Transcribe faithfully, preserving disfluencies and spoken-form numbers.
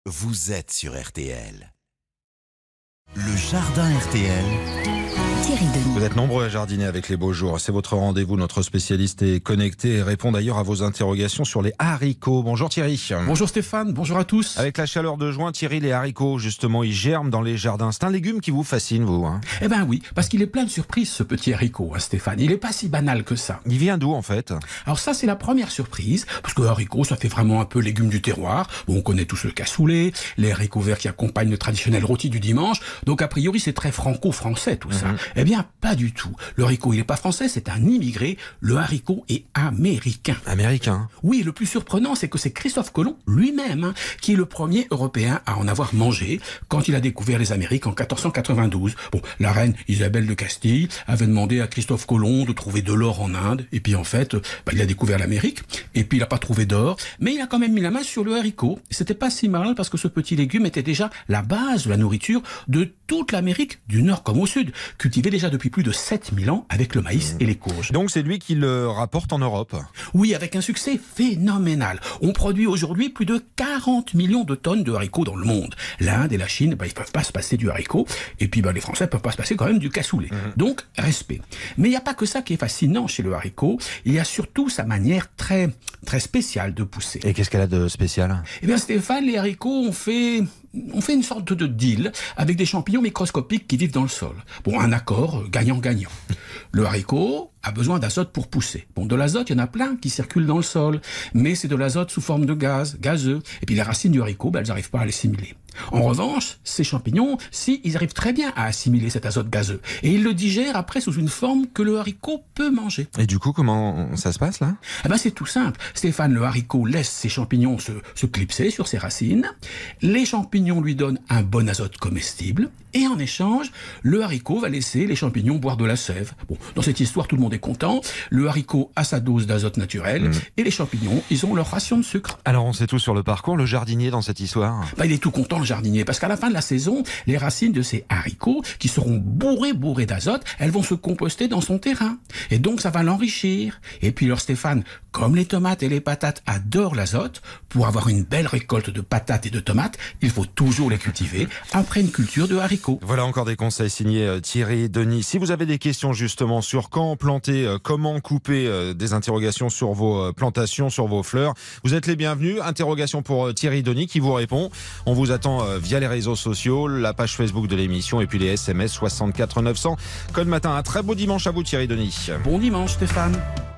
Vous êtes sur R T L. Le jardin R T L. Thierry Denis. Vous êtes nombreux à jardiner avec les beaux jours. C'est votre rendez-vous. Notre spécialiste est connecté et répond d'ailleurs à vos interrogations sur les haricots. Bonjour Thierry. Bonjour Stéphane, bonjour à tous. Avec la chaleur de juin, Thierry, les haricots, justement, ils germent dans les jardins. C'est un légume qui vous fascine, vous hein Eh ben oui, parce qu'il est plein de surprises ce petit haricot, hein, Stéphane. Il est pas si banal que ça. Il vient d'où en fait? Alors ça c'est la première surprise, parce que le haricot ça fait vraiment un peu légume du terroir. Bon, on connaît tous le cassoulet, les haricots verts qui accompagnent le traditionnel rôti du dimanche. Donc a priori c'est très franco-français tout ça. Mhm. Eh bien pas du tout. Le haricot il est pas français, c'est un immigré. Le haricot est américain. Américain. Oui, le plus surprenant, c'est que c'est Christophe Colomb lui-même hein, qui est le premier Européen à en avoir mangé quand il a découvert les Amériques en quatorze cent quatre-vingt-douze. Bon, la reine Isabelle de Castille avait demandé à Christophe Colomb de trouver de l'or en Inde, et puis en fait, bah, il a découvert l'Amérique, et puis il n'a pas trouvé d'or, mais il a quand même mis la main sur le haricot. C'était pas si mal parce que ce petit légume était déjà la base de la nourriture de toute l'Amérique, du nord comme au sud, cultivé déjà depuis plus de sept mille ans avec le maïs et les courges. Donc c'est lui qui le rapporte en Europe. Oui, avec un succès phénoménal. On produit aujourd'hui plus de quarante millions de tonnes de haricots dans le monde. L'Inde et la Chine, bah, ils peuvent pas se passer du haricot. Et puis bah, les Français peuvent pas se passer quand même du cassoulet. Mmh. Donc, respect. Mais il n'y a pas que ça qui est fascinant chez le haricot. Il y a surtout sa manière très, très spéciale de pousser. Et qu'est-ce qu'elle a de spécial? Eh bien Stéphane, les haricots ont fait... On fait une sorte de deal avec des champignons microscopiques qui vivent dans le sol. Bon, un accord gagnant-gagnant. Le haricot a besoin d'azote pour pousser. Bon, de l'azote, il y en a plein qui circulent dans le sol, mais c'est de l'azote sous forme de gaz, gazeux. Et puis les racines du haricot, ben, elles n'arrivent pas à l'assimiler. En revanche, ces champignons, si, ils arrivent très bien à assimiler cet azote gazeux. Et ils le digèrent après sous une forme que le haricot peut manger. Et du coup, comment ça se passe là? Eh ben, c'est tout simple. Stéphane, le haricot laisse ses champignons se, se clipser sur ses racines. Les champignons lui donnent un bon azote comestible. Et en échange, le haricot va laisser les champignons boire de la sève. Bon, dans cette histoire, tout le monde est content. Le haricot a sa dose d'azote naturel. Mmh. Et les champignons, ils ont leur ration de sucre. Alors, on sait tout sur le parcours. Le jardinier dans cette histoire? Ben, il est tout content, le jardinier, parce qu'à la fin de la saison, les racines de ces haricots, qui seront bourrées, bourrées d'azote, elles vont se composter dans son terrain. Et donc, ça va l'enrichir. Et puis, alors Stéphane, comme les tomates et les patates adorent l'azote, pour avoir une belle récolte de patates et de tomates, il faut toujours les cultiver après une culture de haricots. Voilà encore des conseils signés Thierry Denis. Si vous avez des questions justement sur quand planter, comment couper, des interrogations sur vos plantations, sur vos fleurs, vous êtes les bienvenus. Interrogation pour Thierry Denis qui vous répond. On vous attend via les réseaux sociaux, la page Facebook de l'émission et puis les S M S soixante-quatre neuf cents. Code matin, un très beau dimanche à vous Thierry Denis. Bon dimanche Stéphane.